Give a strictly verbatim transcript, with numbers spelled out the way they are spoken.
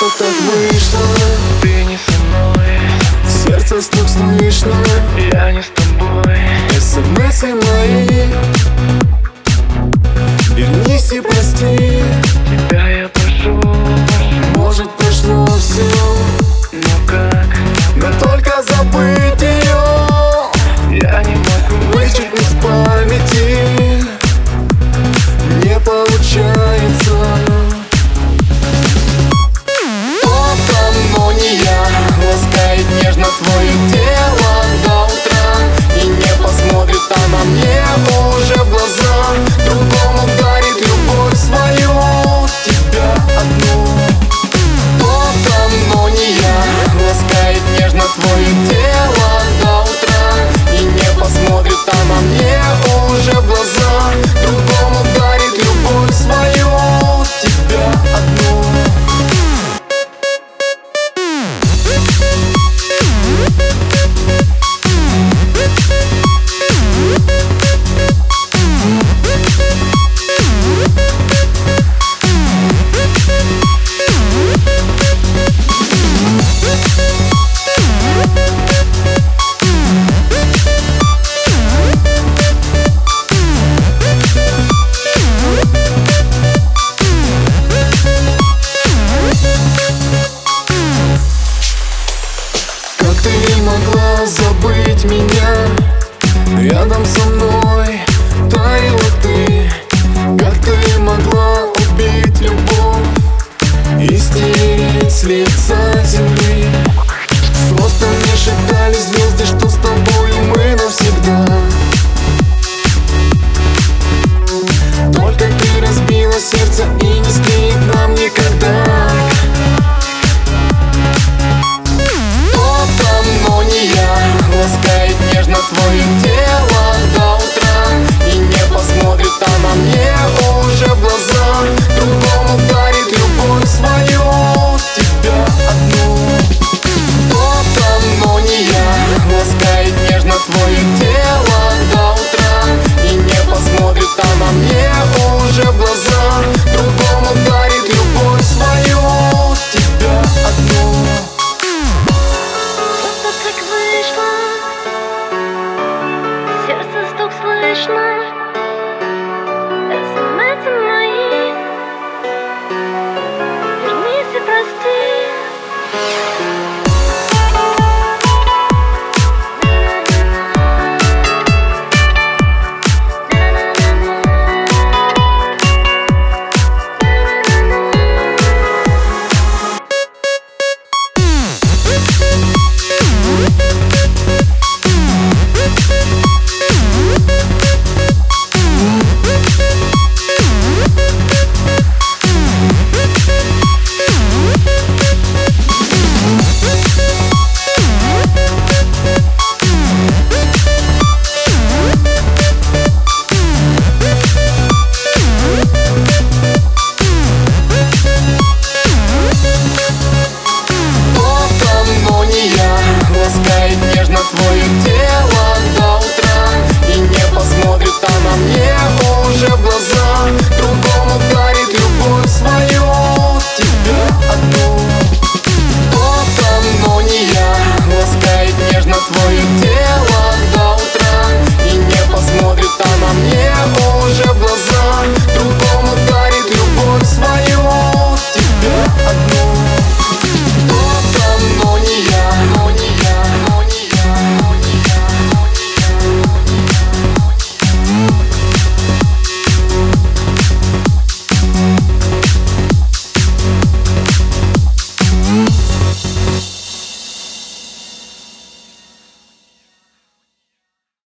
что так вышло? Ты не со мной, Сердце стук слышно, я не с тобой. СМС-и мои, вернись и прости. Тебя я прошу, Может, прошло все, но как? но только забыть ее Я не могу. вычеркнуть с памяти не получается. Кто-то, но не я, ласкает нежно твое тело до утра и не посмотрит она мне уже в глаза. Другому дарит любовь свою, тебя одну. Кто-то, но не я, ласкает нежно твое тело до утра и не посмотрит она мне уже в глаза. Другому дарит любовь свою, тебя одну. Могла забыть меня, рядом со мной таяла ты. Как ты могла убить любовь и стереть с лица земли?